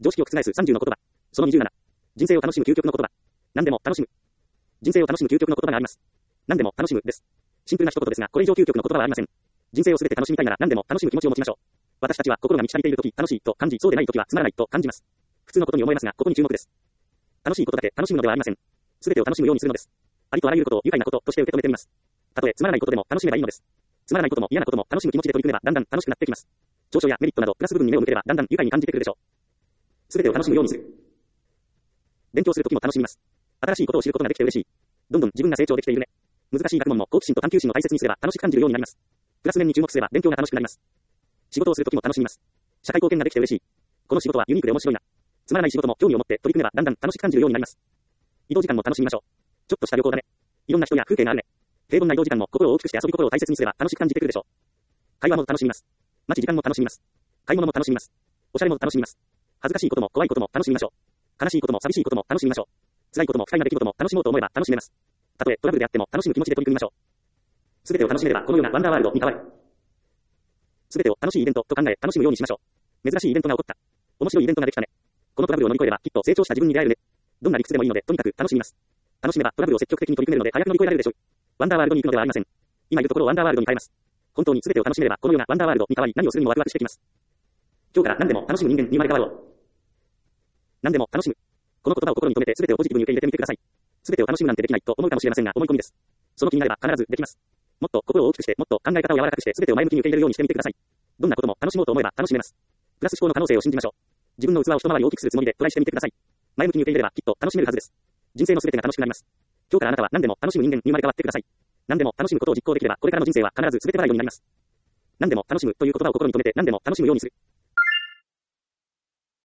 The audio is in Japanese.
常識を覆す30の言葉。その27。人生を楽しむ究極の言葉。何でも楽しむ。人生を楽しむ究極の言葉があります。何でも楽しむです。シンプルな一言ですが、これ以上究極の言葉はありません。人生をすべて楽しみたいなら何でも楽しむ気持ちを持ちましょう。私たちは心が満ち足りているとき、楽しいと感じ、そうでないときはつまらないと感じます。普通のことに思えますが、ここに注目です。楽しいことだけ楽しむのではありません。すべてを楽しむようにするのです。ありとあらゆることを愉快なこととして受け止めてみます。たとえつまらないことでも楽しめばいいのです。つまらないことも嫌なことも楽しむ気持ちで取り組めばだんだん楽しくなってきます。長所やメリットなどプラス部分に目を向ければだんだん愉快に感じてくるでしょう。すべてを楽しむようにする。勉強するときも楽しみます。新しいことを知ることができて嬉しい。どんどん自分が成長できているね。難しい学問も好奇心と探求心を大切にすれば楽しく感じるようになります。プラス面に注目すれば勉強が楽しくなります。仕事をするときも楽しみます。社会貢献ができて嬉しい。この仕事はユニークで面白いな。つまらない仕事も興味を持って取り組めばだんだん楽しく感じるようになります。移動時間も楽しみましょう。ちょっとした旅行だね。いろんな人や風景があるね。平凡な移動時間も心を大きくして遊び心を大切にすれば楽しく感じてくるでしょう。会話も楽しみます。待ち時間も楽しみます。買い物も楽しみます。おしゃれも楽しみます。恥ずかしいことも怖いことも楽しみましょう。悲しいことも寂しいことも楽しみましょう。辛いことも不快な出来事も楽しもうと思えば楽しめます。たとえトラブルであっても楽しむ気持ちで取り組みましょう。すべてを楽しめればこのようなワンダーワールドに変わる。すべてを楽しいイベントと考え楽しむようにしましょう。珍しいイベントが起こった。面白いイベントができたね。このトラブルを乗り越えればきっと成長した自分に出会えるね。どんな理屈でもいいのでとにかく楽しみます。楽しめばトラブルを積極的に取り組めるので早く乗り越えられるでしょう。ワンダーワールドに行くのではありません。今いるところをワンダーワールドに変えます。本当にすべてを楽しめればこのようなワンダーワールドに変わり何をするにもワクワクしてきます。今日から何でも楽しむ人間に生まれ変わろう。何でも楽しむ。この言葉を心に留めてすべてをポジティブに受け入れてみてください。すべてを楽しむなんてできないと思うかもしれませんが思い込みです。その気になれば必ずできます。もっと心を大きくしてもっと考え方を柔らかくしてすべてを前向きに受け入れるようにしてみてください。どんなことも楽しもうと思えば楽しめます。プラス思考の可能性を信じましょう。自分の器を一回り大きくするつもりでトライしてみてください。前向きに受け入れればきっと楽しめるはずです。人生のすべてが楽しくなります。今日からあなたは何でも楽しむ人間に生まれ変わってください。何でも楽しむことを実行できればこれからの人生は必ずすべて笑いになります。何でも楽しむという言葉を心に留めて何でも楽しむようにする。